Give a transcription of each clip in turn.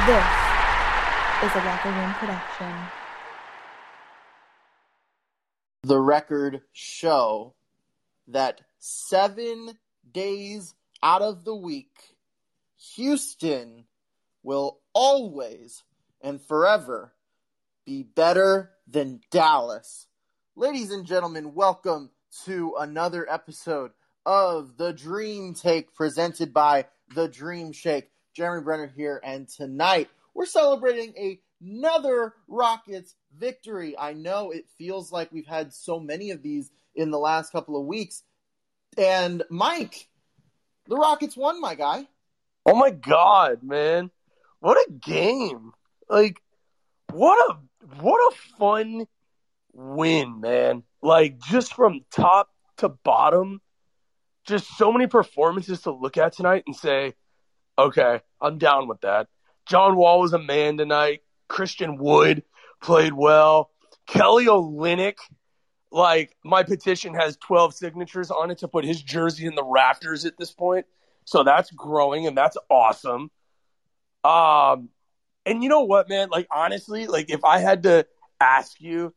This is a Locker Room production. The record show that 7 days out of the week, Houston will always and forever be better than Dallas. Ladies and gentlemen, welcome to another episode of The Dream Take presented by The Dream Shake. Jeremy Brenner here, and tonight we're celebrating another Rockets victory. I know it feels like we've had so many of these in the last couple of weeks. And Mike, the Rockets won, my guy. Oh my God, man. What a game. Like, what a fun win, man. Like, just from top to bottom, just so many performances to look at tonight and say, okay, I'm down with that. John Wall was a man tonight. Christian Wood played well. Kelly Olynyk, like, my petition has 12 signatures on it to put his jersey in the rafters at this point. So that's growing, and that's awesome. And you know what, man? Like, honestly, like, if I had to ask you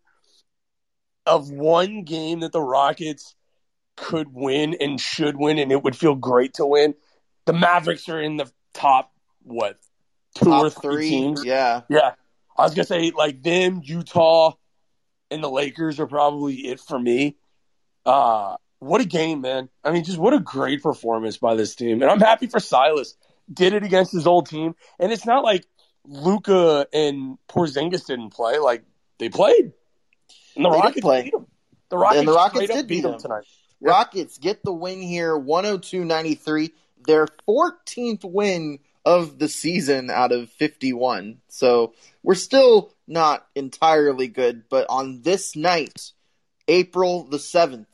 of one game that the Rockets could win and should win, and it would feel great to win, the Mavericks are in the top, two top or three teams? Yeah. I was going to say, like, them, Utah, and the Lakers are probably it for me. What a game, man. I mean, just what a great performance by this team. And I'm happy for Silas. Did it against his old team. And it's not like Luka and Porzingis didn't play. Like, they played. And the Rockets beat them. The Rockets did beat them tonight. Yeah. Rockets get the win here, 102-93. Their 14th win of the season out of 51. So we're still not entirely good. But on this night, April the 7th,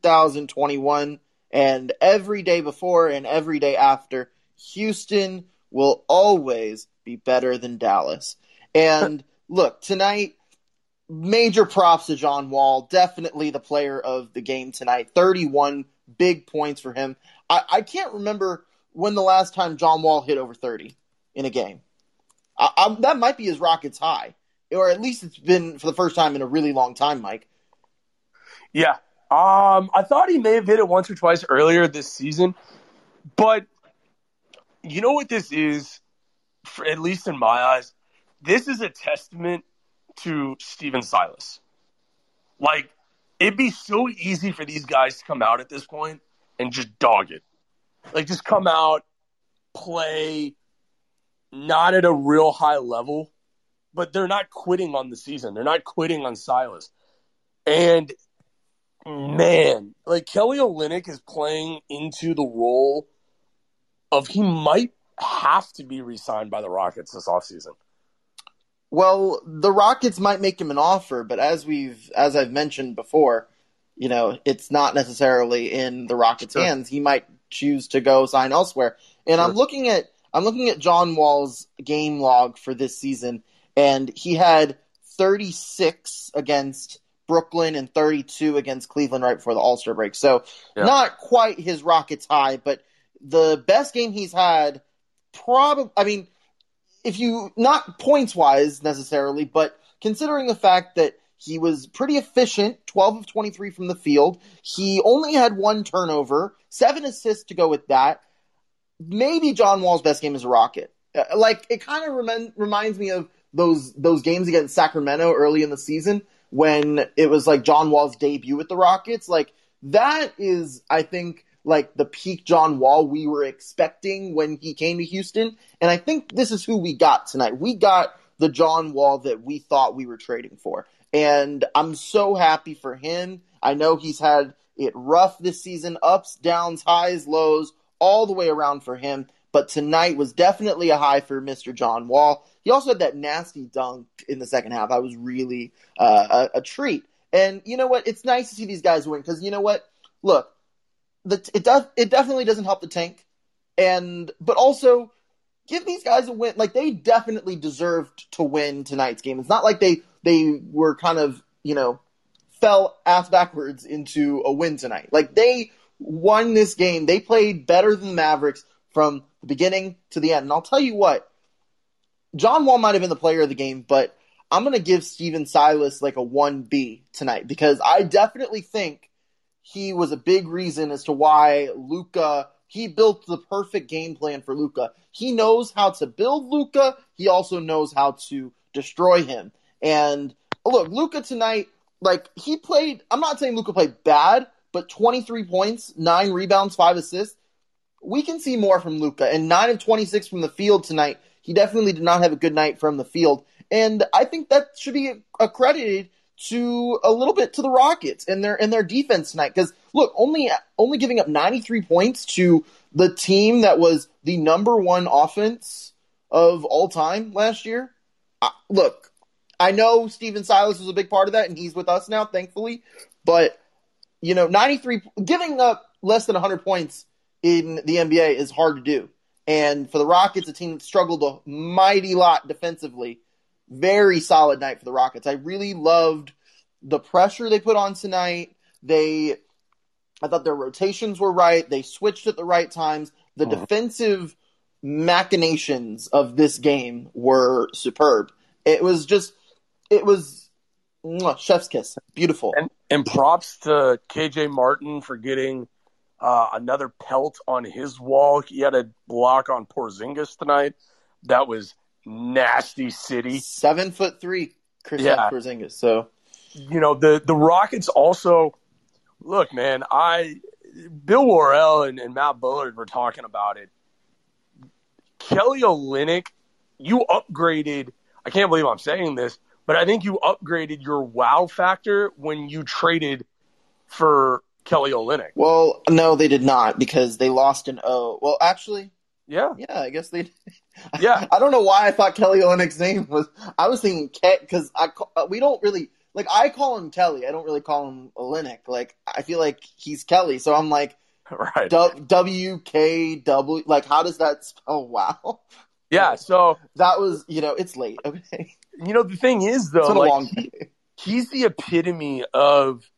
2021, and every day before and every day after, Houston will always be better than Dallas. And look, tonight, major props to John Wall, definitely the player of the game tonight. 31 big points for him. I can't remember when the last time John Wall hit over 30 in a game. That might be his Rockets high, or at least it's been for the first time in a really long time, Mike. Yeah. I thought he may have hit it once or twice earlier this season, but you know what this is, at least in my eyes? This is a testament to Stephen Silas. Like, it'd be so easy for these guys to come out at this point and just dog it. Like, just come out, play, not at a real high level, but they're not quitting on the season. They're not quitting on Silas. And, man, like, Kelly Olynyk is playing into the role of he might have to be re-signed by the Rockets this offseason. Well, the Rockets might make him an offer, but as I've mentioned before, you know, it's not necessarily in the Rockets' hands. He might choose to go sign elsewhere. And I'm looking at John Wall's game log for this season, and he had 36 against Brooklyn and 32 against Cleveland right before the All-Star break. So not quite his Rockets high, but the best game he's had, if you, not points-wise necessarily, but considering the fact that he was pretty efficient, 12 of 23 from the field, he only had one turnover, 7 assists to go with that, maybe John Wall's best game as a Rocket. Like, it kind of reminds me of those games against Sacramento early in the season when it was like John Wall's debut with the Rockets. Like, that is, I think, like the peak John Wall we were expecting when he came to Houston. And I think this is who we got tonight. We got the John Wall that we thought we were trading for. And I'm so happy for him. I know he's had it rough this season, ups, downs, highs, lows, all the way around for him. But tonight was definitely a high for Mr. John Wall. He also had that nasty dunk in the second half. That was really a treat. And you know what? It's nice to see these guys win because you know what? Look, it definitely doesn't help the tank, but also give these guys a win. Like, they definitely deserved to win tonight's game. It's not like they were kind of, you know, fell ass backwards into a win tonight. Like, they won this game. They played better than the Mavericks from the beginning to the end. And I'll tell you what, John Wall might have been the player of the game, but I'm going to give Steven Silas like a 1B tonight because I definitely think he was a big reason as to why Luka, he built the perfect game plan for Luka. He knows how to build Luka. He also knows how to destroy him. And look, Luka tonight, like he played, I'm not saying Luka played bad, but 23 points, 9 rebounds, 5 assists. We can see more from Luka. And 9 of 26 from the field tonight. He definitely did not have a good night from the field. And I think that should be accredited to a little bit to the Rockets and their defense tonight. Because look, only giving up 93 points to the team that was the number 1 offense of all time last year. Look, I know Steven Silas was a big part of that, and he's with us now, thankfully. But 93 giving up less than 100 points in the NBA is hard to do. And for the Rockets, a team that struggled a mighty lot defensively, very solid night for the Rockets. I really loved the pressure they put on tonight. I thought their rotations were right. They switched at the right times. The defensive machinations of this game were superb. It was chef's kiss. Beautiful. And props to KJ Martin for getting another pelt on his wall. He had a block on Porzingis tonight. That was nasty city. 7'3", Kristaps Porzingis. So, the Rockets also look, man. Bill Worrell and Matt Bullard were talking about it. Kelly Olynyk, you upgraded. I can't believe I'm saying this, but I think you upgraded your wow factor when you traded for Kelly Olynyk. Well, no, they did not because they lost an O. Well, actually, yeah, I guess they. Yeah, I don't know why I thought Kelly Olynyk's name was. I was thinking because we don't really like. I call him Kelly. I don't really call him Olynyk. Like I feel like he's Kelly, so I'm like, right? WKW. Like how does that spell? Wow. Yeah. So that was it's late. Okay. The thing is though, like, he's the epitome of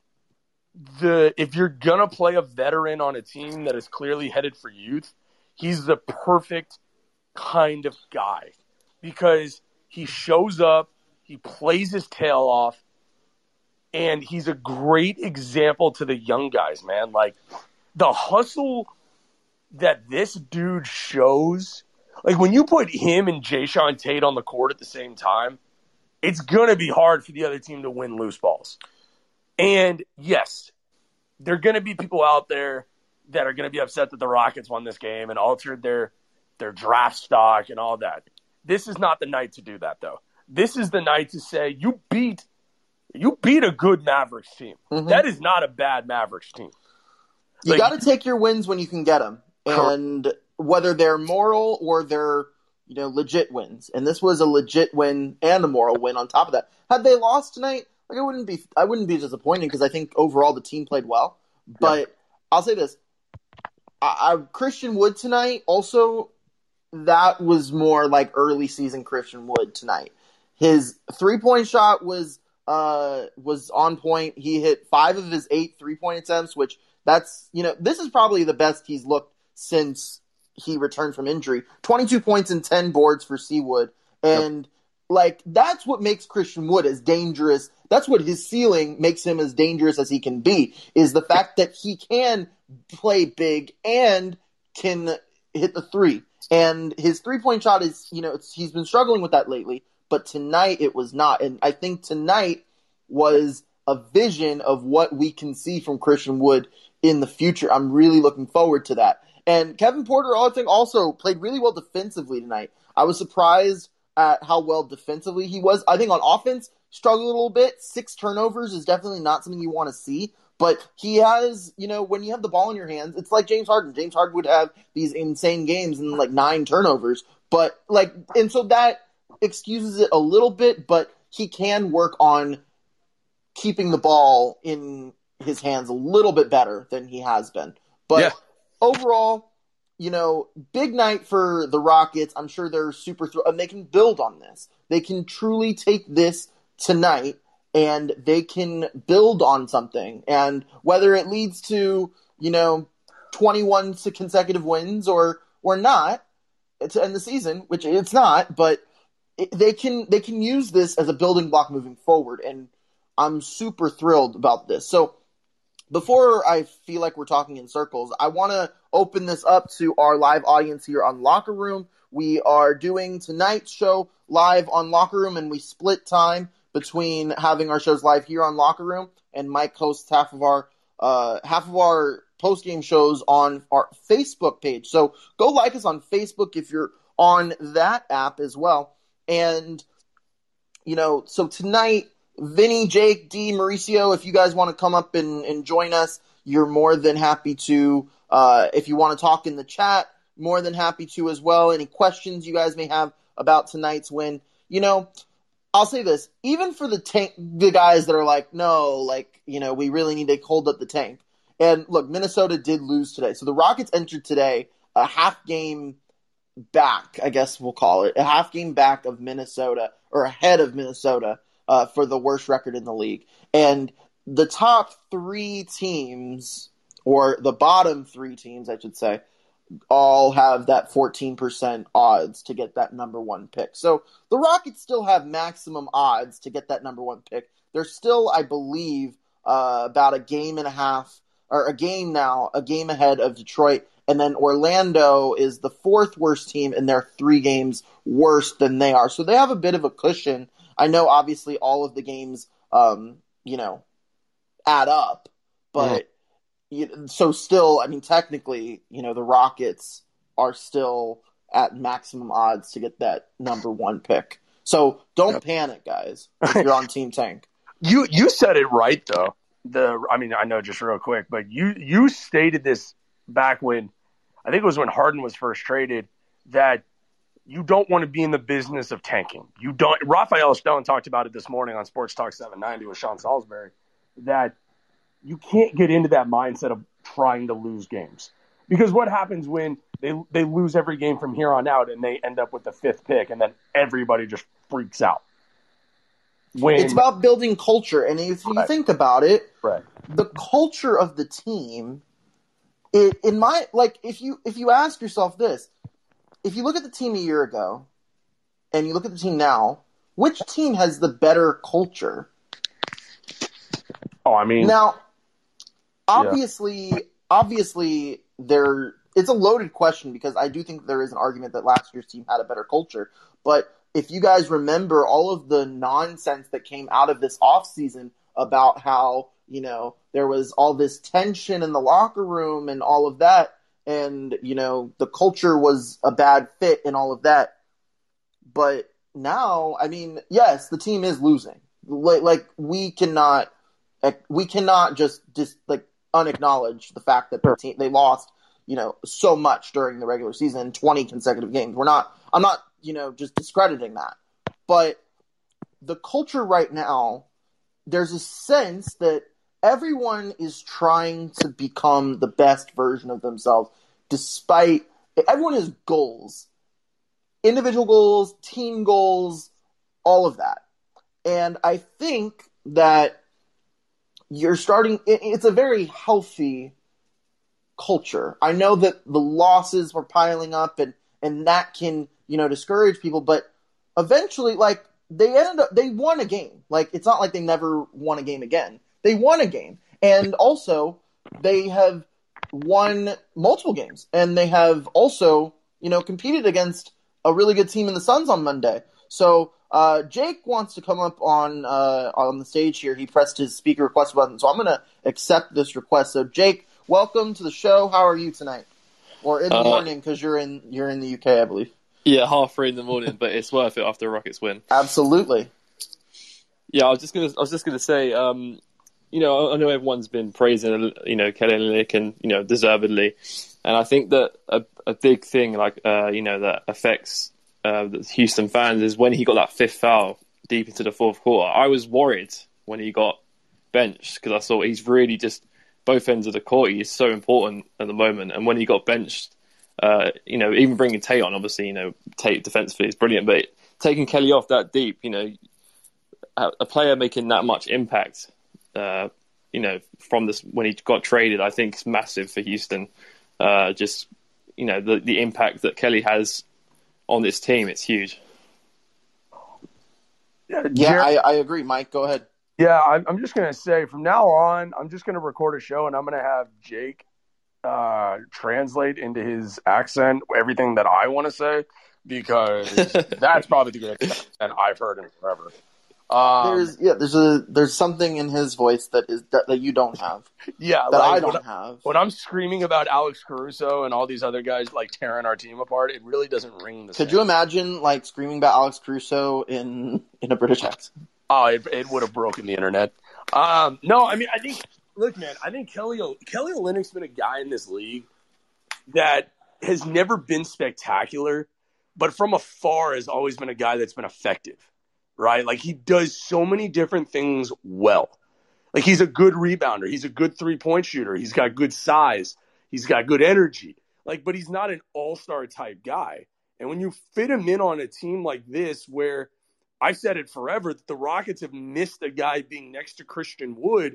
if you're gonna play a veteran on a team that is clearly headed for youth, he's the perfect kind of guy because he shows up, he plays his tail off, and he's a great example to the young guys, man. Like the hustle that this dude shows, like when you put him and Jayshawn Tate on the court at the same time, it's gonna be hard for the other team to win loose balls. And yes, there are going to be people out there that are going to be upset that the Rockets won this game and altered their draft stock and all that. This is not the night to do that, though. This is the night to say you beat a good Mavericks team. Mm-hmm. That is not a bad Mavericks team. You got to take your wins when you can get them, and whether they're moral or they're legit wins. And this was a legit win and a moral win on top of that. Had they lost tonight, I wouldn't be disappointed because I think overall the team played well. But I'll say this: Christian Wood tonight also, that was more like early season Christian Wood tonight. His 3-point shot was on point. He hit 5 of his 8 3-point attempts, which this is probably the best he's looked since he returned from injury. 22 points and 10 boards for Seawood, and that's what makes Christian Wood as dangerous. That's what his ceiling makes him as dangerous as he can be, is the fact that he can play big and can hit the 3. And his 3-point shot is, he's been struggling with that lately, but tonight it was not. And I think tonight was a vision of what we can see from Christian Wood in the future. I'm really looking forward to that. And Kevin Porter, I think, also played really well defensively tonight. I was surprised at how well defensively he was. I think on offense, struggled a little bit. 6 turnovers is definitely not something you want to see. But he has, when you have the ball in your hands, it's like James Harden. James Harden would have these insane games and 9 turnovers. But and so that excuses it a little bit, but he can work on keeping the ball in his hands a little bit better than he has been. But overall, big night for the Rockets. I'm sure they're super and they can build on this. They can truly take this tonight and they can build on something. And whether it leads to, 21 consecutive wins or not to end the season, which it's not, but they can use this as a building block moving forward, and I'm super thrilled about this. So before I feel like we're talking in circles, I want to open this up to our live audience here on Locker Room. We are doing tonight's show live on Locker Room, and we split time between having our shows live here on Locker Room, and Mike hosts half of our post-game shows on our Facebook page. So go like us on Facebook if you're on that app as well. And, so tonight, Vinny, Jake, D, Mauricio, if you guys want to come up and join us, you're more than happy to. If you want to talk in the chat, more than happy to as well. Any questions you guys may have about tonight's win. I'll say this, even for the guys that are like, no, we really need to hold up the tank. And look, Minnesota did lose today. So the Rockets entered today a half game back, I guess we'll call it, a half game back of Minnesota, or ahead of Minnesota, for the worst record in the league. And the top three teams, or the bottom three teams, I should say, all have that 14% odds to get that number one pick. So the Rockets still have maximum odds to get that number one pick. They're still, I believe, about a game and a half, or a game ahead of Detroit. And then Orlando is the fourth worst team, and they're 3 games worse than they are. So they have a bit of a cushion. I know, obviously, all of the games, add up. But so still, technically, the Rockets are still at maximum odds to get that number one pick. So don't panic, guys, if you're on Team Tank. You said it right, though. I know, just real quick, but you stated this back when, I think it was when Harden was first traded, that you don't want to be in the business of tanking. You don't. Raphael Stone talked about it this morning on Sports Talk 790 with Sean Salisbury, that you can't get into that mindset of trying to lose games. Because what happens when they lose every game from here on out and they end up with the 5th pick, and then everybody just freaks out? It's about building culture. And if you think about it, the culture of the team, if you ask yourself this, if you look at the team a year ago and you look at the team now, which team has the better culture? Now, obviously, it's a loaded question, because I do think there is an argument that last year's team had a better culture. But if you guys remember all of the nonsense that came out of this offseason about how, there was all this tension in the locker room and all of that, and, the culture was a bad fit and all of that. But now, yes, the team is losing. We cannot just unacknowledge the fact that they lost, so much during the regular season, 20 consecutive games. I'm not, just discrediting that. But the culture right now, there's a sense that everyone is trying to become the best version of themselves, despite everyone has goals, individual goals, team goals, all of that. And I think that it's a very healthy culture. I know that the losses were piling up, and that can, discourage people, but eventually, they won a game. It's not like they never won a game again. They won a game. And also, they have won multiple games. And they have also, competed against a really good team in the Suns on Monday. So, Jake wants to come up on the stage here. He pressed his speaker request button. So I'm going to accept this request. So, Jake, welcome to the show. How are you tonight? Or in the morning, because you're in the UK, I believe. Yeah, 3:30 in the morning, but it's worth it after the Rockets win. Absolutely. Yeah, I was just gonna say, I know everyone's been praising, Kelly Olynyk, and deservedly, and I think that a big thing that affects the Houston fans is when he got that 5th foul deep into the 4th quarter. I was worried when he got benched, because I thought he's really just both ends of the court. He's so important at the moment, and when he got benched, even bringing Tate on, obviously, Tate defensively is brilliant, but taking Kelly off that deep, a player making that much impact, from this when he got traded, I think is massive for Houston. The impact that Kelly has on this team, it's huge. Yeah, I agree. Mike, go ahead. Yeah, I'm just going to say from now on, I'm just going to record a show and I'm going to have Jake translate into his accent everything that I want to say, because that's probably the greatest accent I've heard in forever. There's something in his voice that you don't have. Yeah, that I don't have. When I'm screaming about Alex Caruso and all these other guys like tearing our team apart, it really doesn't ring the same. Could you imagine like screaming about Alex Caruso in a British accent? Oh, it would have broken the internet. No, I mean, I think Kelly Olynyk's been a guy in this league that has never been spectacular, but from afar has always been a guy that's been effective, right? Like, he does so many different things well. Like, he's a good rebounder. He's a good three-point shooter. He's got good size. He's got good energy. Like, but he's not an all-star type guy. And when you fit him in on a team like this, where I've said it forever, that the Rockets have missed a guy being next to Christian Wood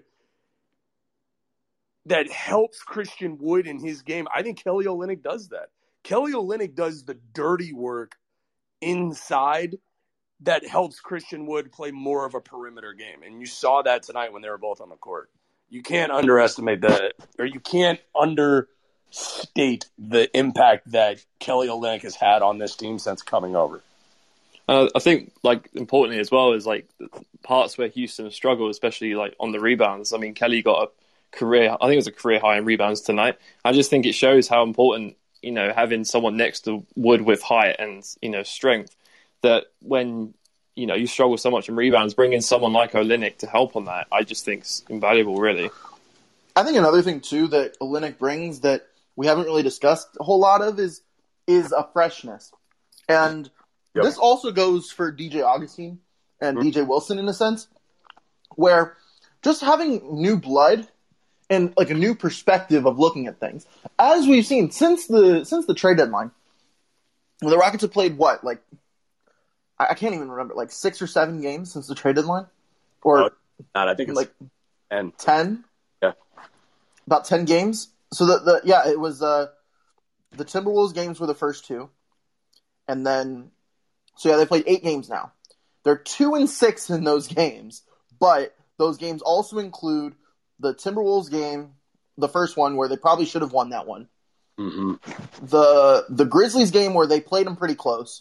that helps Christian Wood in his game. I think Kelly Olynyk does that. Kelly Olynyk does the dirty work inside that helps Christian Wood play more of a perimeter game. And you saw that tonight when they were both on the court. You can't underestimate that, or you can't understate the impact that Kelly Olynyk has had on this team since coming over. I think, like, importantly as well is like parts where Houston struggled, especially like on the rebounds. I mean, Kelly got I think it was a career high in rebounds tonight. I just think it shows how important, having someone next to Wood with height and, strength, that when, you struggle so much in rebounds, bringing someone like Olynyk to help on that, I just think is invaluable, really. I think another thing, too, that Olynyk brings that we haven't really discussed a whole lot of is a freshness. And this also goes for DJ Augustine and DJ Wilson in a sense, where just having new blood and like a new perspective of looking at things, as we've seen since the trade deadline, the Rockets have played what, like, I can't even remember, like 6 or 7 games since the trade deadline, or I think it's like 10. Yeah, about 10 games. So it was the Timberwolves games were the first 2, and then. So, they played 8 games now. They're 2-6 in those games, but those games also include the Timberwolves game, the first one, where they probably should have won that one. Mm-hmm. The Grizzlies game where they played them pretty close.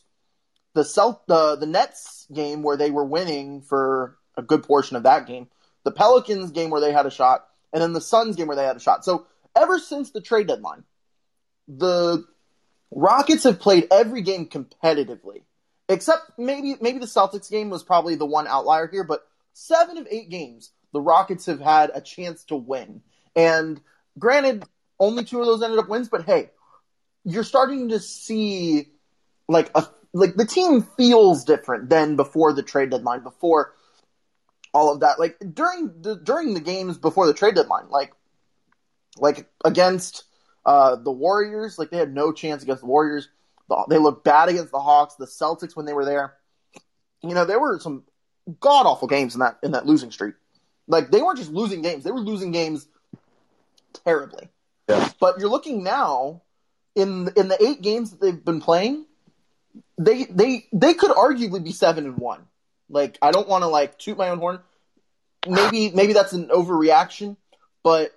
The Nets game where they were winning for a good portion of that game. The Pelicans game where they had a shot, and then the Suns game where they had a shot. So, ever since the trade deadline, the Rockets have played every game competitively. Except maybe the Celtics game was probably the one outlier here, but 7 of 8 games, the Rockets have had a chance to win. And granted, only 2 of those ended up wins, but hey, you're starting to see like the team feels different than before the trade deadline, before all of that. Like during the games before the trade deadline, like against the Warriors, like they had no chance against the Warriors. They looked bad against the Hawks, the Celtics when they were there. There were some god-awful games in that losing streak. Like, they weren't just losing games. They were losing games terribly. Yeah. But you're looking now, in the 8 games that they've been playing, they could arguably be 7-1. Like, I don't want to, like, toot my own horn. Maybe that's an overreaction, but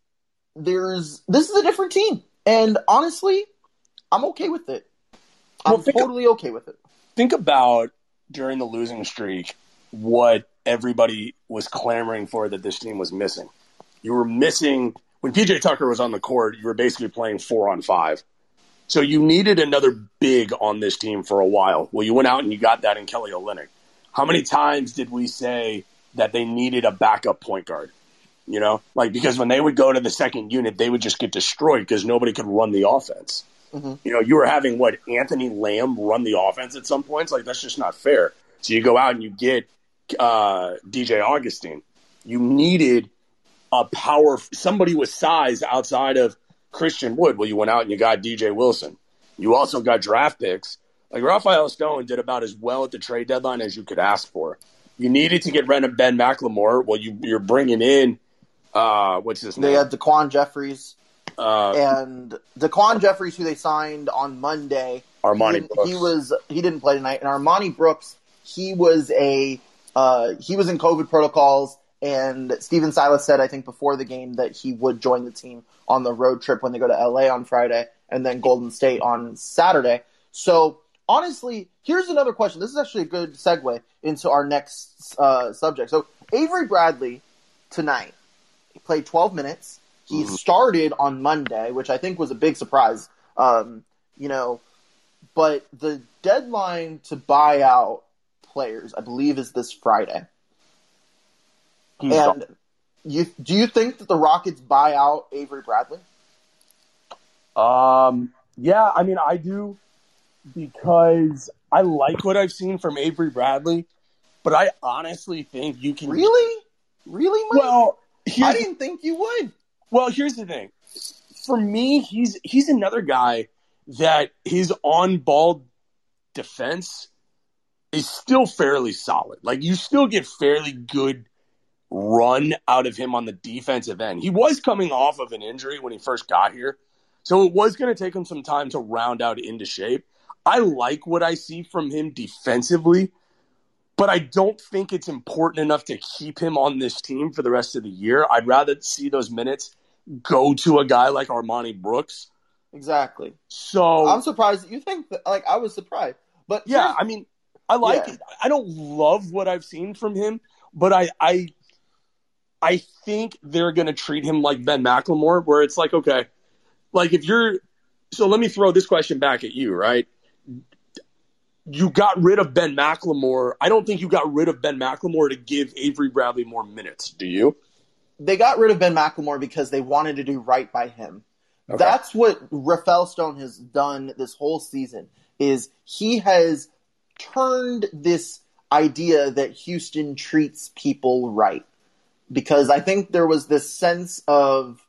this is a different team. And honestly, I'm okay with it. I'm totally okay with it. Think about, during the losing streak, what everybody was clamoring for that this team was missing. You were missing, when PJ Tucker was on the court, you were basically playing 4-on-5. So you needed another big on this team for a while. Well, you went out and you got that in Kelly Olynyk. How many times did we say that they needed a backup point guard? Because when they would go to the second unit, they would just get destroyed because nobody could run the offense. Mm-hmm. You were having, Anthony Lamb run the offense at some points? Like, that's just not fair. So you go out and you get DJ Augustine. You needed somebody with size outside of Christian Wood. Well, you went out and you got DJ Wilson. You also got draft picks. Like, Raphael Stone did about as well at the trade deadline as you could ask for. You needed to get rid of Ben McLemore. Well, you're bringing in, what's his name? They had Daquan Jeffries. And Daquan Jeffries, who they signed on Monday, Armani Brooks. He didn't play tonight. And Armani Brooks, he was a He was in COVID protocols, and Steven Silas said, I think, before the game that he would join the team on the road trip when they go to LA on Friday and then Golden State on Saturday. So, honestly, here's another question. This is actually a good segue into our next subject. So, Avery Bradley tonight, he played 12 minutes. He started on Monday, which I think was a big surprise. But the deadline to buy out players, I believe, is this Friday. And do you think that the Rockets buy out Avery Bradley? Yeah, I mean, I do, because I like what I've seen from Avery Bradley, but I honestly think you can... Really, Mike? Well, I didn't think you would. Well, here's the thing. For me, he's another guy that his on-ball defense is still fairly solid. Like, you still get fairly good run out of him on the defensive end. He was coming off of an injury when he first got here, so it was going to take him some time to round out into shape. I like what I see from him defensively, but I don't think it's important enough to keep him on this team for the rest of the year. I'd rather see those minutes go to a guy like Armoni Brooks. Exactly. So I'm surprised that you think that. Like, I was surprised, but yeah, I mean, I like it. I don't love what I've seen from him, but I think they're going to treat him like Ben McLemore, where it's like, okay, like so let me throw this question back at you, right? You got rid of Ben McLemore. I don't think you got rid of Ben McLemore to give Avery Bradley more minutes. Do you? They got rid of Ben McLemore because they wanted to do right by him. Okay. That's what Rafael Stone has done this whole season, is he has turned this idea that Houston treats people right. Because I think there was this sense of,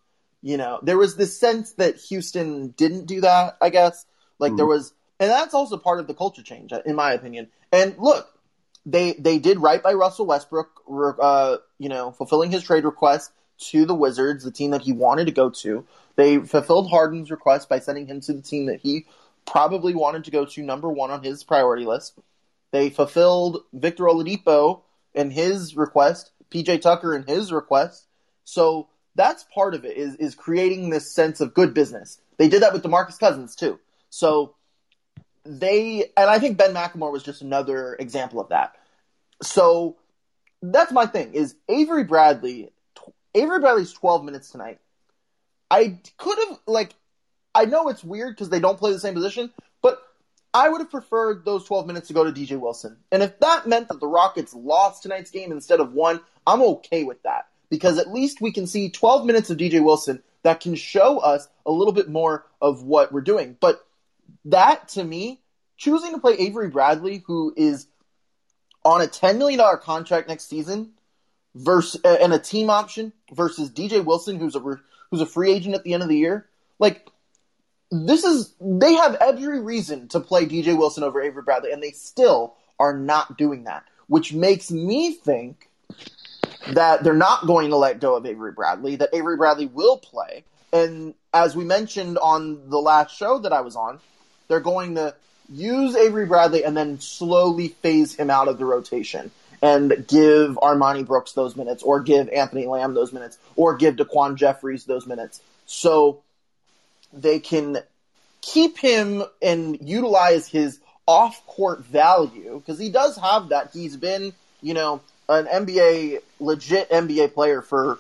that Houston didn't do that, I guess. Like, there was, and that's also part of the culture change, in my opinion. And look, they did right by Russell Westbrook, fulfilling his trade request to the Wizards, the team that he wanted to go to. They fulfilled Harden's request by sending him to the team that he probably wanted to go to, number one on his priority list. They fulfilled Victor Oladipo in his request, PJ Tucker in his request. So that's part of it, is creating this sense of good business. They did that with DeMarcus Cousins too. So and I think Ben McLemore was just another example of that. So that's my thing, is Avery Bradley's 12 minutes tonight. I could have, I know it's weird because they don't play the same position, but I would have preferred those 12 minutes to go to DJ Wilson. And if that meant that the Rockets lost tonight's game instead of won, I'm okay with that. Because at least we can see 12 minutes of DJ Wilson that can show us a little bit more of what we're doing. But that, to me, choosing to play Avery Bradley, who is on a $10 million contract next season, and a team option, versus DJ Wilson, who's a free agent at the end of the year, they have every reason to play DJ Wilson over Avery Bradley, and they still are not doing that, which makes me think that they're not going to let go of Avery Bradley, that Avery Bradley will play. And as we mentioned on the last show that I was on, they're going to use Avery Bradley and then slowly phase him out of the rotation and give Armoni Brooks those minutes, or give Anthony Lamb those minutes, or give DaQuan Jeffries those minutes. So they can keep him and utilize his off-court value, because he does have that. He's been, an legit NBA player for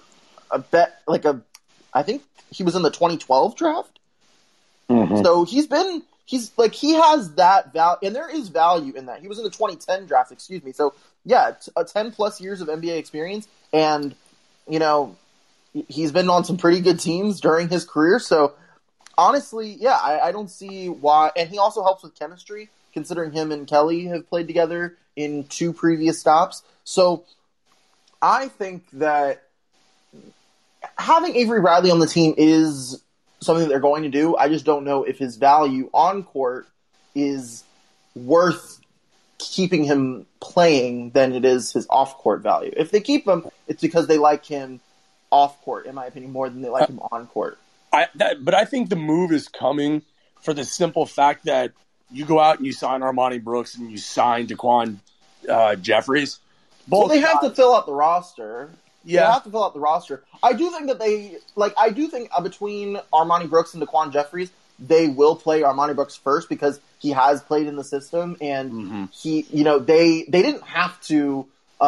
I think he was in the 2012 draft. Mm-hmm. So he has that value, and there is value in that. He was in the 2010 draft, excuse me. So yeah, 10 plus years of NBA experience, and he's been on some pretty good teams during his career. So honestly, yeah, I don't see why. And he also helps with chemistry, considering him and Kelly have played together in 2 previous stops. So I think that having Avery Bradley on the team is something that they're going to do. I just don't know if his value on court is worth keeping him playing than it is his off-court value. If they keep him, it's because they like him off-court, in my opinion, more than they like him on-court. But I think the move is coming for the simple fact that you go out and you sign Armoni Brooks and you sign DaQuan Jeffries. Well, Both they have to guys. fill out the roster. They Yeah. have to fill out the roster. I do think that I do think between Armani Brooks and Daquan Jeffries, they will play Armani Brooks first because he has played in the system and they didn't have to,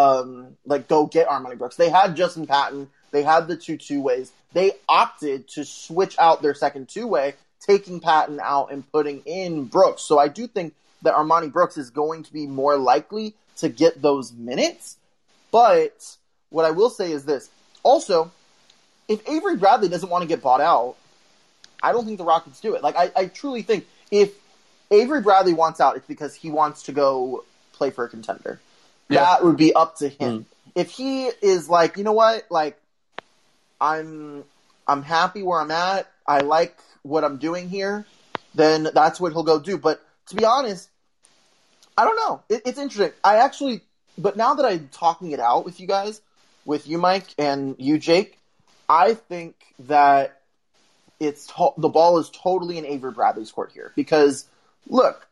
go get Armani Brooks. They had Justin Patton. They had the two-ways. They opted to switch out their second two-way, taking Patton out and putting in Brooks. So I do think that Armani Brooks is going to be more likely to get those minutes. But what I will say is this. Also, if Avery Bradley doesn't want to get bought out, I don't think the Rockets do it. Like, I truly think if Avery Bradley wants out, it's because he wants to go play for a contender. Yeah. That would be up to him. If he is like, you know what, like, I'm happy where I'm at, I like what I'm doing here, then that's what he'll go do. But to be honest, I don't know. It's interesting. But now that I'm talking it out with you guys, with you, Mike, and you, Jake, I think that the ball is totally in Avery Bradley's court here. Because, look,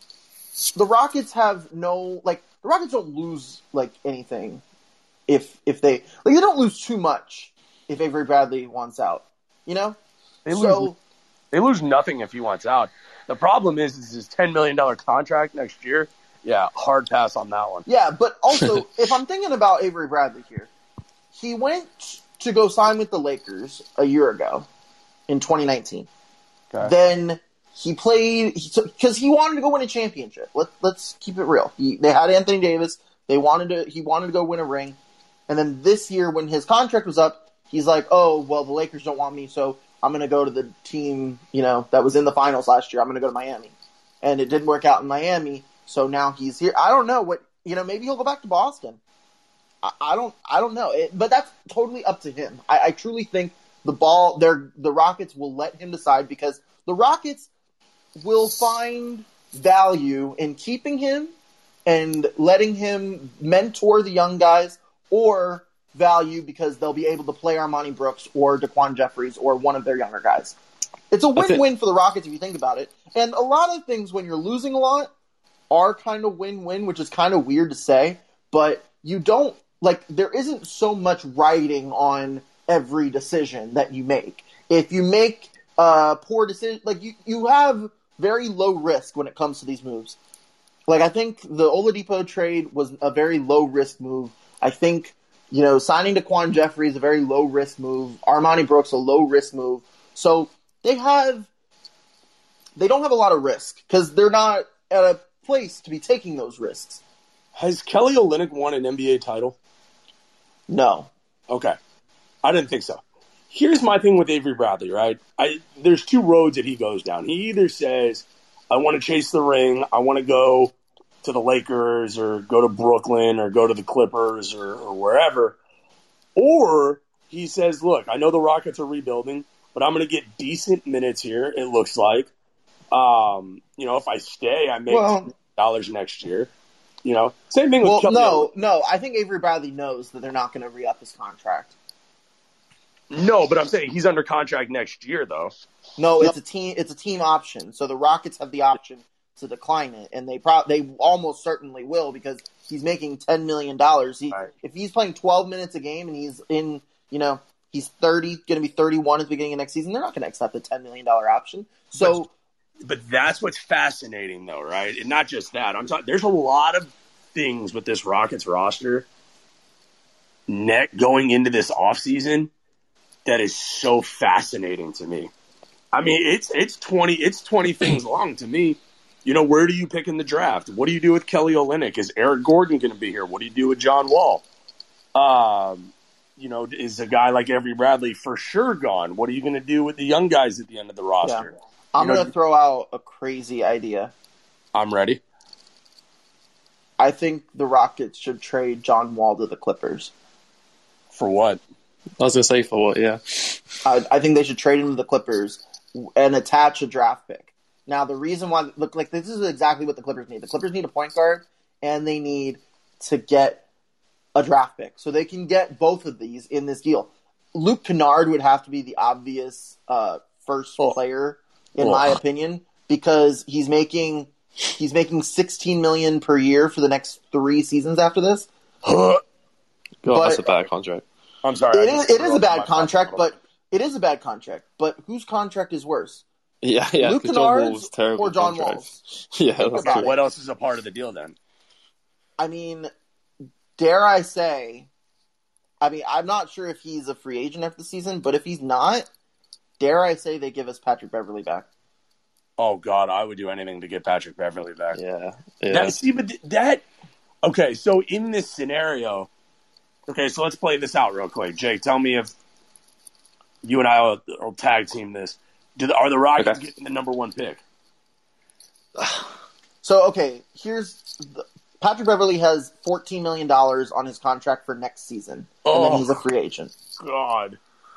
the Rockets have the Rockets don't lose, anything if they don't lose too much if Avery Bradley wants out, you know? They lose nothing if he wants out. The problem is his $10 million contract next year. Yeah, hard pass on that one. Yeah, but also, if I'm thinking about Avery Bradley here, he went to go sign with the Lakers a year ago in 2019. Okay. Then he played because he wanted to go win a championship. Let's keep it real. They had Anthony Davis. He wanted to go win a ring. And then this year, when his contract was up, he's like, "Oh, well, the Lakers don't want me, so I'm going to go to the team, that was in the finals last year. I'm going to go to Miami." And it didn't work out in Miami, so now he's here. I don't know maybe he'll go back to Boston. I don't know. But that's totally up to him. I truly think the Rockets will let him decide because the Rockets will find value in keeping him and letting him mentor the young guys, or value because they'll be able to play Armani Brooks or Daquan Jeffries or one of their younger guys. It's a win-win for the Rockets if you think about it. And a lot of things when you're losing a lot are kind of win-win, which is kind of weird to say, but you don't, there isn't so much riding on every decision that you make. If you make poor decision, you have very low risk when it comes to these moves. I think the Oladipo trade was a very low risk move. I think, signing Daquan Jeffries is a very low risk move. Armani Brooks, a low risk move. So they don't have a lot of risk because they're not at a place to be taking those risks. Has Kelly Olynyk won an NBA title? No. Okay. I didn't think so. Here's my thing with Avery Bradley, right? There's two roads that he goes down. He either says, I want to chase the ring, I want to go to the Lakers or go to Brooklyn or go to the Clippers or wherever. Or he says, look, I know the Rockets are rebuilding, but I'm going to get decent minutes here, it looks like. If I stay, I make $2 next year. Same thing with Kelly. No. I think Avery Bradley knows that they're not going to re-up his contract. No, but I'm saying he's under contract next year, though. No, it's a team option. So the Rockets have the option to decline it, and they almost certainly will because he's making $10 million. If he's playing 12 minutes a game and he's in, he's 30, going to be 31 at the beginning of next season, they're not going to accept the $10 million option. So, but that's what's fascinating, though, right? And not just that. There's a lot of things with this Rockets roster going into this offseason that is so fascinating to me. I mean, it's 20 things long to me. Where do you pick in the draft? What do you do with Kelly Olynyk? Is Eric Gordon going to be here? What do you do with John Wall? Is a guy like Avery Bradley for sure gone? What are you going to do with the young guys at the end of the roster? Yeah. I'm going to throw out a crazy idea. I'm ready. I think the Rockets should trade John Wall to the Clippers. For what? I was going to say for what, yeah. I think they should trade him to the Clippers and attach a draft pick. Now, the reason why, this is exactly what the Clippers need. The Clippers need a point guard, and they need to get a draft pick. So they can get both of these in this deal. Luke Kennard would have to be the obvious first player, in my opinion, because he's making $16 million per year for the next 3 seasons after this. God, But- that's a bad contract. I'm sorry. It is a bad contract, but it is a bad contract. But whose contract is worse? Yeah, Luke because John Kennard's Wall's terrible or John contract. Wall's? Yeah, Think that's about true. it. What else is a part of the deal then? I mean, dare I say, I'm not sure if he's a free agent after the season, but if he's not, dare I say they give us Patrick Beverley back. Oh God, I would do anything to get Patrick Beverley back. Yeah. Okay, so in this scenario, so let's play this out real quick. Jake, tell me if you and I will tag team this. Are the Rockets getting the number 1 pick? So, Patrick Beverley has $14 million on his contract for next season, and then he's a free agent. God,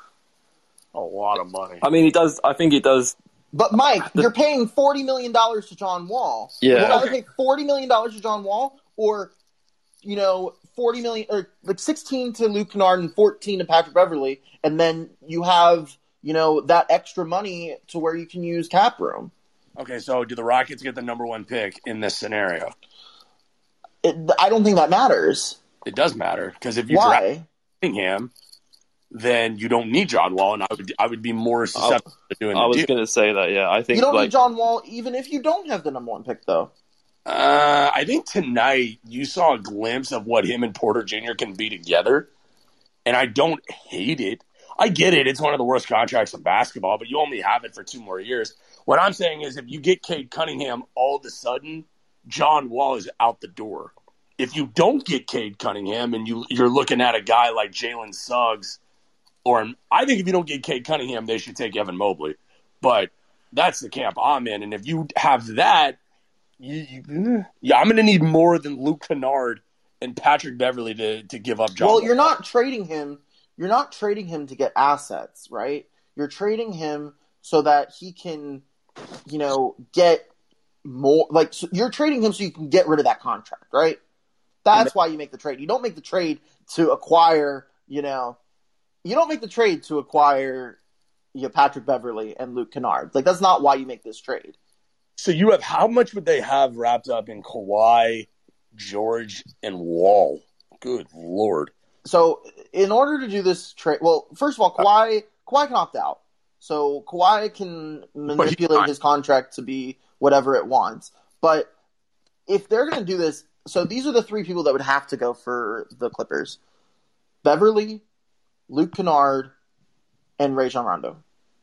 a lot of money. I mean, he does. I think he does. But Mike, you're paying $40 million to John Wall. Yeah. Would you rather pay $40 million to John Wall, or 40 million, or like 16 to Luke Kennard and 14 to Patrick Beverley, and then you have that extra money to where you can use cap room. Okay, so do the Rockets get the number 1 pick in this scenario? I don't think that matters. It does matter, because if you draft Why? Cunningham, then you don't need John Wall, and I would be more susceptible to doing I was deal. going to say that. Yeah, I think You don't need John Wall even if you don't have the number 1 pick, though. I think tonight you saw a glimpse of what him and Porter Jr. can be together, and I don't hate it. I get it. It's one of the worst contracts in basketball, but you only have it for 2 more years. What I'm saying is if you get Cade Cunningham, all of a sudden, John Wall is out the door. If you don't get Cade Cunningham and you're looking at a guy like Jalen Suggs, or I think if you don't get Cade Cunningham, they should take Evan Mobley. But that's the camp I'm in. And if you have that, I'm going to need more than Luke Kennard and Patrick Beverley to give up John Wall. You're not trading him. You're not trading him to get assets, right? You're trading him so that he can, get more. Like, so you're trading him so you can get rid of that contract, right? That's why you make the trade. You don't make the trade to acquire, you don't make the trade to acquire Patrick Beverley and Luke Kennard. Like, that's not why you make this trade. So you have, how much would they have wrapped up in Kawhi, George, and Wall? Good Lord. So in order to do this trade, well, first of all, Kawhi can opt out. So Kawhi can manipulate his contract to be whatever it wants. But if they're going to do this, so these are the 3 people that would have to go for the Clippers: Beverley, Luke Kennard, and Rajon Rondo.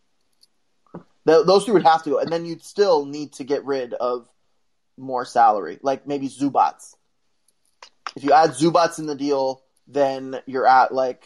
Those 3 would have to go, and then you'd still need to get rid of more salary, like maybe Zubats. If you add Zubats in the deal, then you're at like.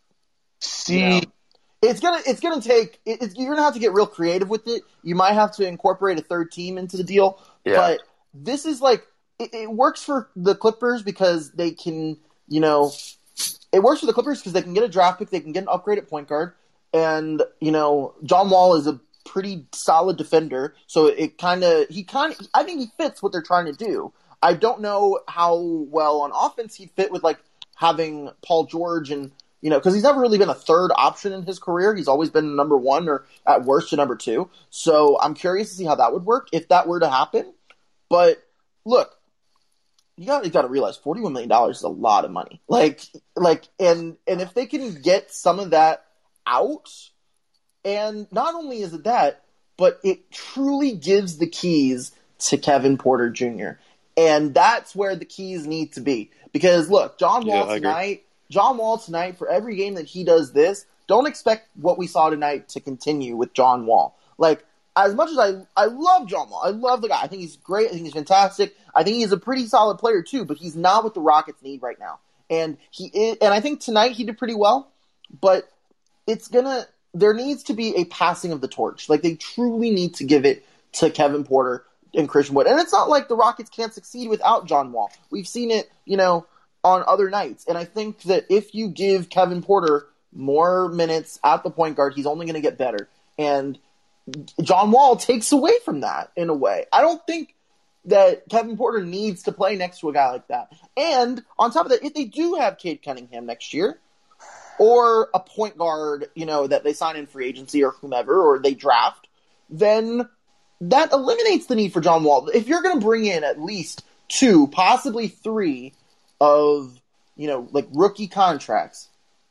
It's gonna take. You're gonna have to get real creative with it. You might have to incorporate a 3rd team into the deal, but this is like it works for the Clippers because they can. It works for the Clippers because they can get a draft pick, they can get an upgrade at point guard, and John Wall is a pretty solid defender, so I think he fits what they're trying to do. I don't know how well on offense he'd fit with like having Paul George and because he's never really been a 3rd option in his career. He's always been number 1 or at worst a number 2. So I'm curious to see how that would work if that were to happen. But look, you got to realize $41 million is a lot of money. And if they can get some of that out. And not only is it that, but it truly gives the keys to Kevin Porter Jr. And that's where the keys need to be. Because, look, John Wall tonight, for every game that he does this, don't expect what we saw tonight to continue with John Wall. Like, as much as I love John Wall, I love the guy. I think he's great. I think he's fantastic. I think he's a pretty solid player, too, but he's not what the Rockets need right now. And I think tonight he did pretty well, but there needs to be a passing of the torch. Like, they truly need to give it to Kevin Porter and Christian Wood. And it's not like the Rockets can't succeed without John Wall. We've seen it, on other nights. And I think that if you give Kevin Porter more minutes at the point guard, he's only going to get better. And John Wall takes away from that in a way. I don't think that Kevin Porter needs to play next to a guy like that. And on top of that, if they do have Cade Cunningham next year, or a point guard, that they sign in free agency or whomever, or they draft, then that eliminates the need for John Wall. If you're going to bring in at least 2, possibly 3 of like rookie contracts,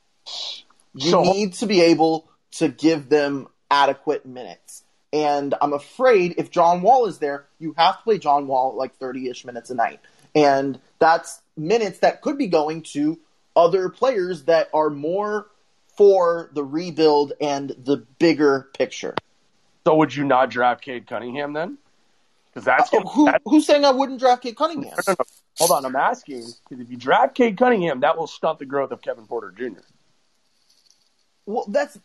you need to be able to give them adequate minutes. And I'm afraid if John Wall is there, you have to play John Wall like 30-ish minutes a night. And that's minutes that could be going to other players that are more for the rebuild and the bigger picture. So would you not draft Cade Cunningham then? Because that's who's saying I wouldn't draft Cade Cunningham? No. Hold on, I'm asking because if you draft Cade Cunningham, that will stunt the growth of Kevin Porter Jr. Well, that's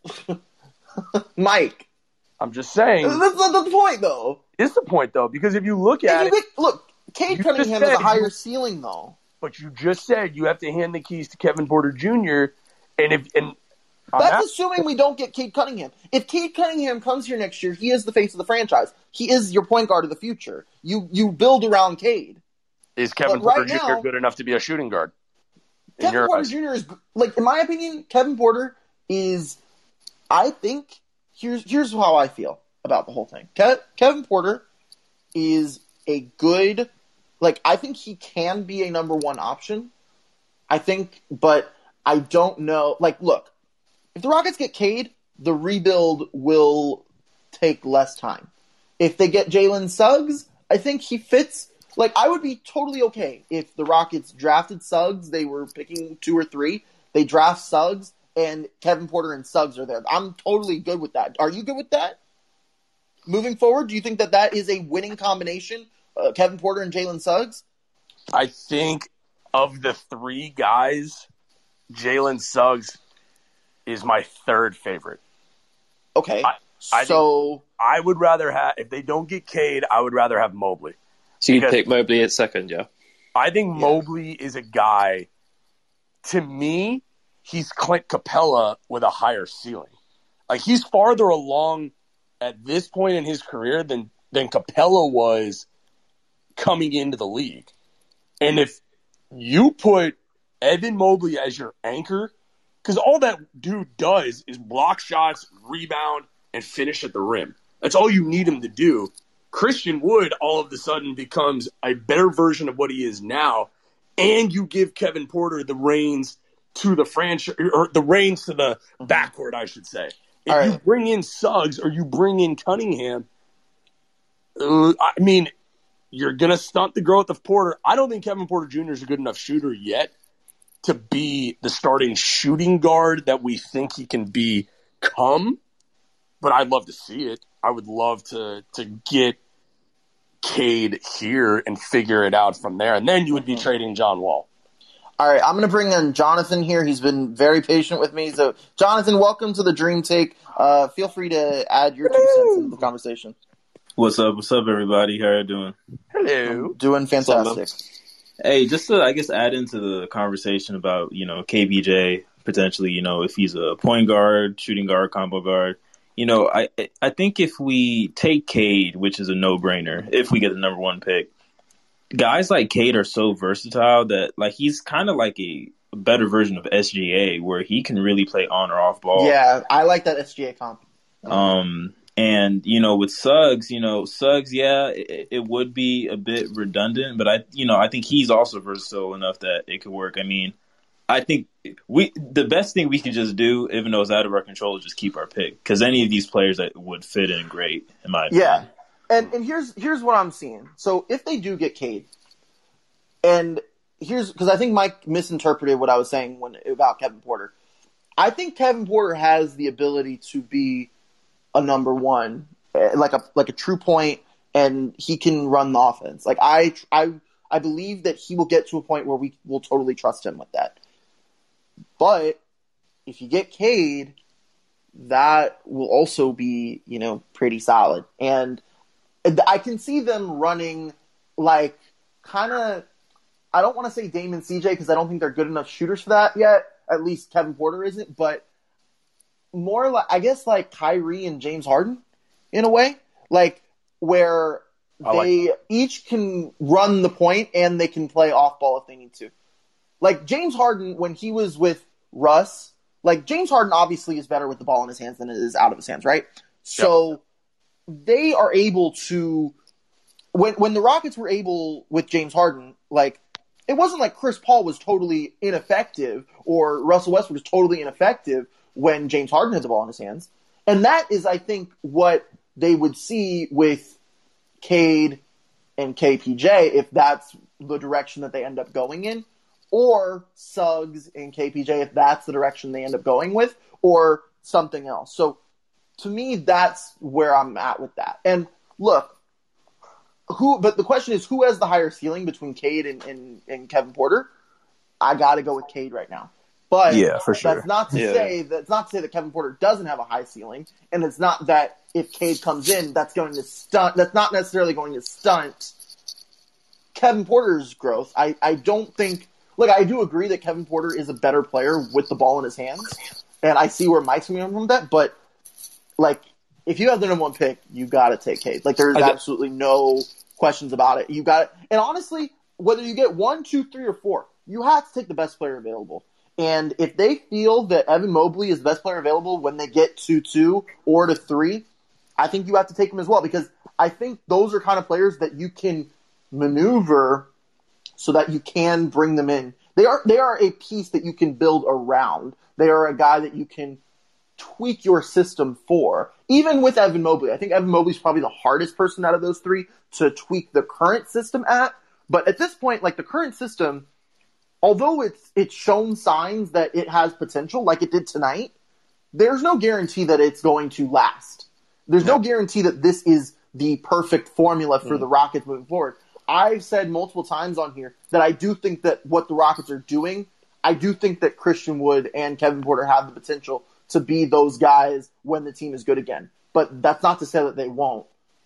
Mike. I'm just saying. That's not the point, though. It's the point, though, because if you look at it, Cade Cunningham has a higher ceiling, though. But you just said you have to hand the keys to Kevin Porter Jr. And that's assuming we don't get Cade Cunningham. If Cade Cunningham comes here next year, he is the face of the franchise. He is your point guard of the future. You build around Cade. Is Kevin Porter Jr. good enough to be a shooting guard? Kevin Porter Jr. is, in my opinion, Kevin Porter is, I think, here's how I feel about the whole thing. Kevin Porter is a good, I think he can be a number one option. I think, but I don't know. Look, if the Rockets get Cade, the rebuild will take less time. If they get Jalen Suggs, I think he fits. I would be totally okay if the Rockets drafted Suggs. They were picking 2 or 3. They draft Suggs, and Kevin Porter and Suggs are there. I'm totally good with that. Are you good with that? Moving forward, do you think that is a winning combination, Kevin Porter and Jalen Suggs? I think of the 3 guys, Jalen Suggs is my 3rd favorite. Okay. I would rather have, if they don't get Cade, I would rather have Mobley. So you'd pick Mobley at 2nd, yeah? I think Mobley is a guy, to me, he's Clint Capella with a higher ceiling. He's farther along at this point in his career than Capella was coming into the league. And if you put Evan Mobley as your anchor, because all that dude does is block shots, rebound, and finish at the rim. That's all you need him to do. Christian Wood all of a sudden becomes a better version of what he is now, and you give Kevin Porter the reins to the franchise, or the reins to the backcourt, I should say. If you bring in Suggs or you bring in Cunningham, you're going to stunt the growth of Porter. I don't think Kevin Porter Jr. is a good enough shooter yet to be the starting shooting guard that we think he can become, but I'd love to see it. I would love to get Cade here and figure it out from there, and then you would be trading John Wall. All right, I'm going to bring in Jonathan here. He's been very patient with me. So, Jonathan, welcome to the Dream Take. Feel free to add your 2 cents into the conversation. What's up? What's up, everybody? How are you doing? Hello. Doing fantastic. Hey, just to, add into the conversation about, KBJ, potentially, if he's a point guard, shooting guard, combo guard. I think if we take Cade, which is a no-brainer, if we get the number 1 pick, guys like Cade are so versatile that he's kind of like a better version of SGA, where he can really play on or off ball. Yeah, I like that SGA comp. And with Suggs, it would be a bit redundant, but I think he's also versatile enough that it could work. I think the best thing we could just do, even though it's out of our control, is just keep our pick, because any of these players that would fit in great, in my opinion. Yeah. And here's what I'm seeing. So if they do get Cade, and because I think Mike misinterpreted what I was saying about Kevin Porter. I think Kevin Porter has the ability to be a number 1, like a true point, and he can run the offense. I believe that he will get to a point where we will totally trust him with that. But if you get Cade, that will also be, pretty solid. And I can see them running kind of, I don't want to say Dame and CJ because I don't think they're good enough shooters for that yet. At least Kevin Porter isn't, but more I guess Kyrie and James Harden in a way, where they each can run the point and they can play off ball if they need to. James Harden, when he was with Russ, James Harden obviously is better with the ball in his hands than it is out of his hands, right? So they are able to, when the Rockets were able with James Harden, it wasn't like Chris Paul was totally ineffective or Russell Westbrook was totally ineffective when James Harden had the ball in his hands. And that is, I think, what they would see with Cade and KPJ if that's the direction that they end up going in, or Suggs and KPJ if that's the direction they end up going with, or something else. So to me, that's where I'm at with that. And look, but the question is, who has the higher ceiling between Cade and Kevin Porter? I got to go with Cade right now. But yeah, for sure. That's not to say that Kevin Porter doesn't have a high ceiling, and it's not that if Cade comes in, that's not necessarily going to stunt Kevin Porter's growth. I don't think. Look, I do agree that Kevin Porter is a better player with the ball in his hands, and I see where Mike's coming from that. But like, if you have the number one pick, you got to take Cade. Like, there's absolutely no questions about it. You got it. And honestly, whether you get 1, 2, 3, or 4, you have to take the best player available. And if they feel that Evan Mobley is the best player available when they get to 2 or to 3, I think you have to take him as well, because I think those are kind of players that you can maneuver so that you can bring them in. They are a piece that you can build around. They are a guy that you can tweak your system for. Even with Evan Mobley, I think Evan Mobley is probably the hardest person out of those 3 to tweak the current system at. But at this point, like, the current system, although it's shown signs that it has potential, like it did tonight, there's no guarantee that it's going to last. There's no guarantee that this is the perfect formula for the Rockets moving forward. I've said multiple times on here that I do think that what the Rockets are doing, I do think that Christian Wood and Kevin Porter have the potential to be those guys when the team is good again. But that's not to say that they won't.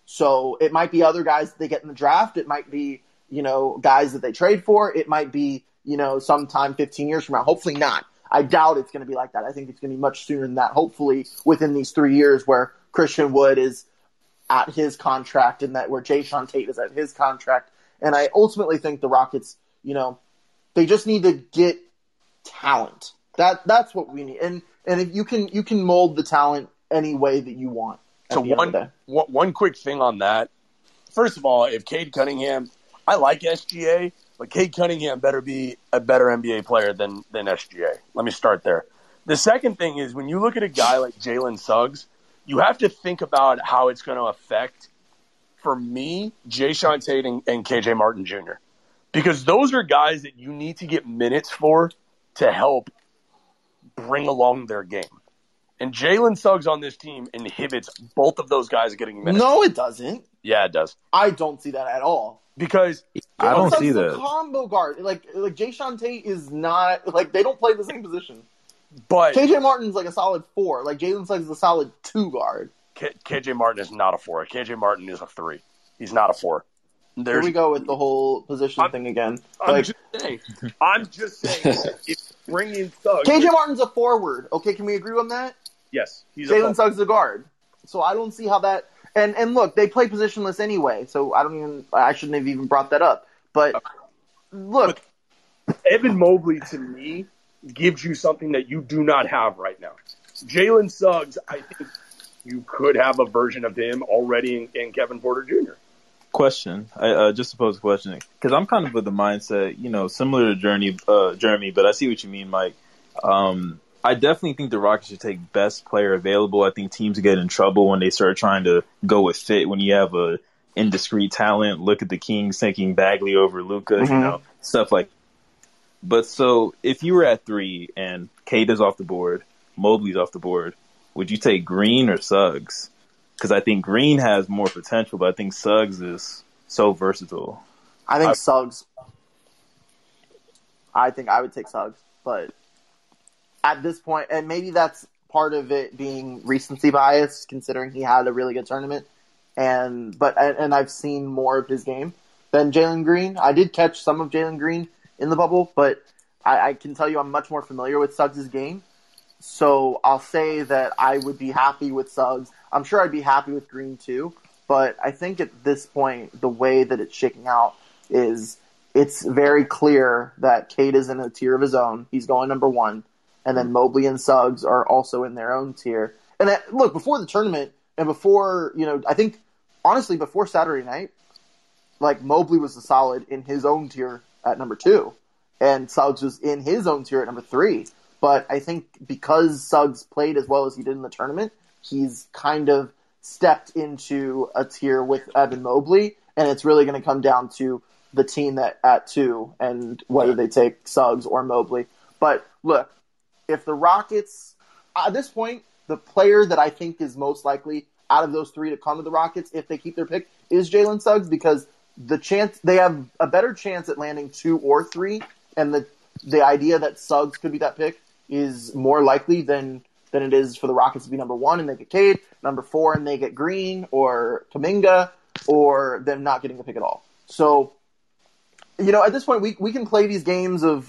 So it might be other guys that they get in the draft. It might be, guys that they trade for. It might be, sometime 15 years from now. Hopefully not. I doubt it's going to be like that. I think it's going to be much sooner than that. Hopefully within these 3 years where Christian Wood is at his contract and that where Jayshawn Tate is at his contract. And I ultimately think the Rockets, they just need to get talent. That's what we need. And if you can mold the talent any way that you want. So one quick thing on that. First of all, if Cade Cunningham, I like SGA, but Cade Cunningham better be a better NBA player than SGA. Let me start there. The second thing is, when you look at a guy like Jalen Suggs, you have to think about how it's going to affect, for me, Jayshawn Tate and KJ Martin Jr. Because those are guys that you need to get minutes for to help bring along their game. And Jalen Suggs on this team inhibits both of those guys getting minutes. No, it doesn't. Yeah, it does. I don't see that at all. Because I don't see that. A combo guard. Like Jayshawn Tate is not, like, they don't play the same position. But KJ Martin's like a solid 4. Like, Jalen Suggs is a solid 2 guard. KJ Martin is not a 4. KJ Martin is a 3. He's not a 4. Here we go with the whole position thing again. I'm just saying, if bring in Suggs. KJ Martin's a forward. Okay, can we agree on that? Yes. Jalen Suggs is a guard. So I don't see how that... And look, they play positionless anyway, so I shouldn't have even brought that up. But look... Evan Mobley, to me, gives you something that you do not have right now. Jalen Suggs, I think you could have a version of him already in Kevin Porter Jr. Question. I just to pose a question, because I'm kind of with the mindset, similar to Jeremy, but I see what you mean, Mike. I definitely think the Rockets should take best player available. I think teams get in trouble when they start trying to go with fit. When you have a indiscreet talent, look at the Kings taking Bagley over Luka, stuff like. But so if you were at 3 and Cade is off the board, Mobley's off the board, would you take Green or Suggs? Because I think Green has more potential, but I think Suggs is so versatile. I think Suggs. I think I would take Suggs, but at this point, and maybe that's part of it being recency bias, considering he had a really good tournament, and I've seen more of his game than Jalen Green. I did catch some of Jalen Green in the bubble, but I can tell you I'm much more familiar with Suggs' game. So I'll say that I would be happy with Suggs. I'm sure I'd be happy with Green too, but I think at this point, the way that it's shaking out is it's very clear that Cade is in a tier of his own. He's going number 1. And then Mobley and Suggs are also in their own tier. And look, before the tournament and before, I think, honestly, before Saturday night, like, Mobley was a solid in his own tier at number 2, and Suggs was in his own tier at number 3. But I think because Suggs played as well as he did in the tournament, he's kind of stepped into a tier with Evan Mobley, and it's really going to come down to the team that at 2 and whether they take Suggs or Mobley. But look, if the Rockets, at this point, the player that I think is most likely out of those 3 to come to the Rockets, if they keep their pick, is Jalen Suggs, because the chance they have a better chance at landing 2 or 3, and the idea that Suggs could be that pick is more likely than it is for the Rockets to be number 1 and they get Cade, number 4 and they get Green or Kuminga, or them not getting a pick at all. So, at this point, we can play these games of,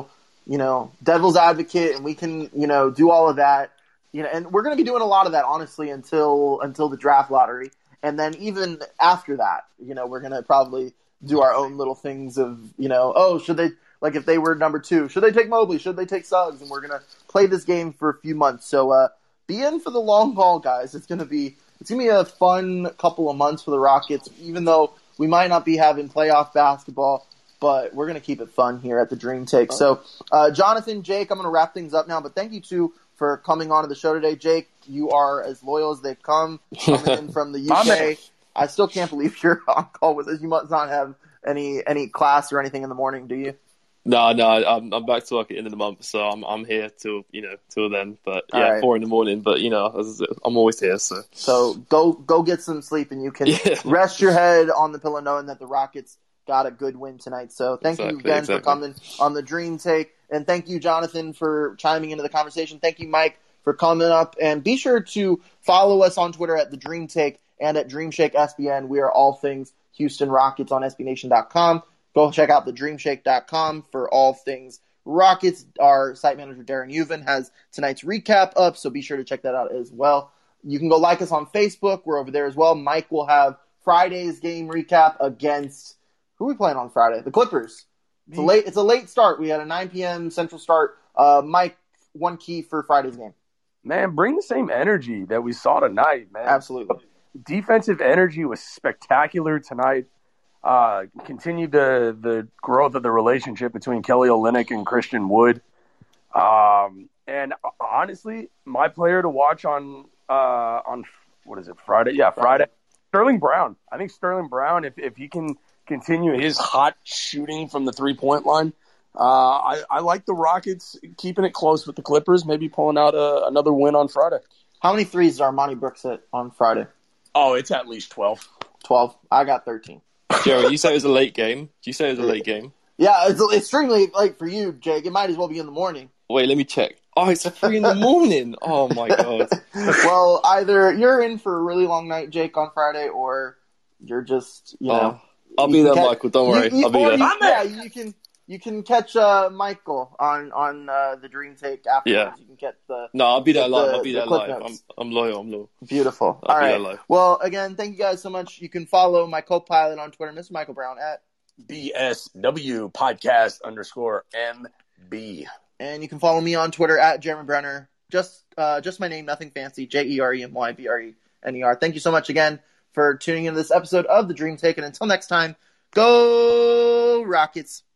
devil's advocate, and we can, do all of that. And we're going to be doing a lot of that, honestly, until the draft lottery. And then even after that, we're going to probably do our own little things of, should they, like if they were number 2, should they take Mobley? Should they take Suggs? And we're going to play this game for a few months. So be in for the long haul, guys. It's going to be a fun couple of months for the Rockets, even though we might not be having playoff basketball, but we're going to keep it fun here at the Dream Take. So, Jonathan, Jake, I'm going to wrap things up now, but thank you, too, for coming on to the show today. Jake, you are as loyal as they've coming in from the UK. I still can't believe you're on call with us. You must not have any class or anything in the morning, do you? No, I'm back to work at the end of the month, so I'm here till then. But yeah, right. 4 a.m. But I'm always here. So go get some sleep, and you can rest your head on the pillow knowing that the Rockets got a good win tonight. So thank you again for coming on the Dream Take, and thank you, Jonathan, for chiming into the conversation. Thank you, Mike, for coming up, and be sure to follow us on Twitter at the Dream Take and at DreamShake SBN. We are all things Houston Rockets on SBNation.com. Go check out thedreamshake.com for all things Rockets. Our site manager, Darren Uven, has tonight's recap up, so be sure to check that out as well. You can go like us on Facebook. We're over there as well. Mike will have Friday's game recap against – who are we playing on Friday? The Clippers. It's a late start. We had a 9 p.m. Central start. Mike, one key for Friday's game. Man, bring the same energy that we saw tonight, man. Absolutely. Defensive energy was spectacular tonight. Continued the growth of the relationship between Kelly Olynyk and Christian Wood. And honestly, my player to watch on what is it, Friday? Yeah, Friday. Sterling Brown. I think Sterling Brown, if he can continue his hot shooting from the 3-point line, I like the Rockets keeping it close with the Clippers, maybe pulling out another win on Friday. How many threes does Armani Brooks hit on Friday? Oh, it's at least 12. 12. I got 13. Joey, you say it was a late game? Yeah, it's extremely late for you, Jake. It might as well be in the morning. Wait, let me check. Oh, it's 3 in the morning. Oh, my God. Well, either you're in for a really long night, Jake, on Friday, or you're just, I'll be there, Michael. Don't worry. I'll be there. You can catch Michael on the Dream Take afterwards. Yeah. You can get the. No, I'll be there live. I'll be there live. I'm loyal. Beautiful. All right. Well, again, thank you guys so much. You can follow my co-pilot on Twitter, Mr. Michael Brown, at BSW Podcast _MB. And you can follow me on Twitter at Jeremy Brenner. Just my name, nothing fancy. JEREMYBRENER. Thank you so much again for tuning in to this episode of the Dream Take. And until next time, go Rockets.